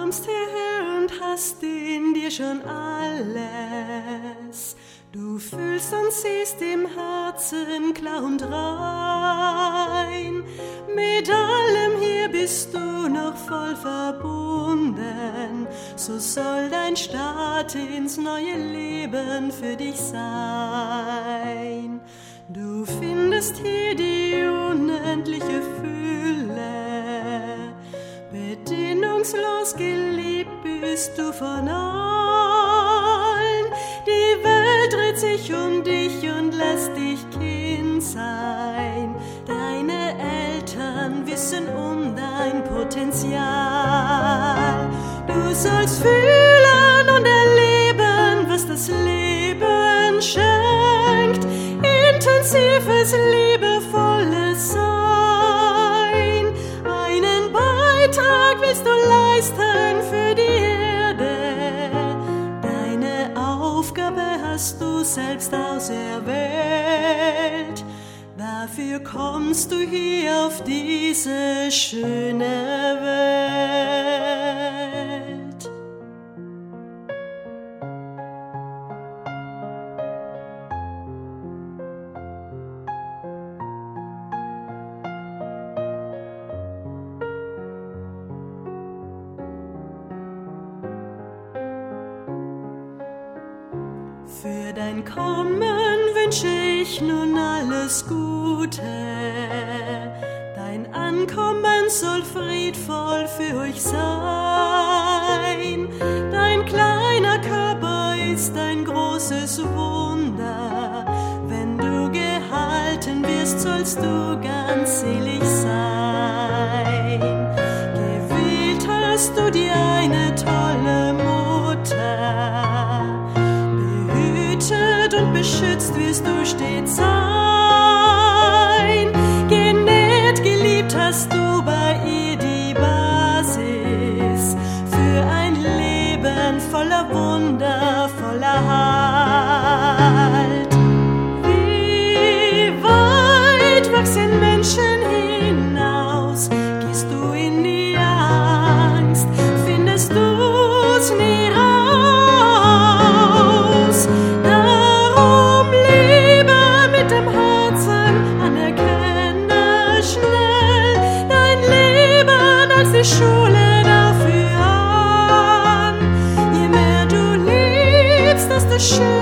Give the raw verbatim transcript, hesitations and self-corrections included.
kommst hierher und hast in dir schon alles. Du fühlst und siehst im Herzen klar und rein. Mit allem hier bist du noch voll verbunden. So soll dein Start ins neue Leben für dich sein. Du findest hier die unendliche Fülle. Bedingungslos geliebt bist du von allen. Die Welt dreht sich um dich und lässt dich Kind sein. Deine Eltern wissen um dein Potenzial. Du sollst fühlen und erleben, was das Leben schenkt. Intensives, liebevolles Sein. Einen Beitrag willst du leisten für die Erde. Deine Aufgabe hast du selbst auserwählt. Dafür kommst du hier auf diese schöne Welt. Für dein Kommen wünsche ich nun alles Gute. Dein Ankommen soll friedvoll für euch sein. Dein kleiner Körper ist ein großes Wunder. Wenn du gehalten wirst, sollst du ganz selig sein. Gewählt hast du dir eine tolle Mutter. Und beschützt wirst du stets sein. Genährt, geliebt hast du bei ihr die Basis für ein Leben voller Wunder, voller Halt. Wie weit wachsen Menschen hinaus? Gehst du in die Angst? Findest du's nie raus? Die Schule dafür an. Je mehr du liebst, desto schöner.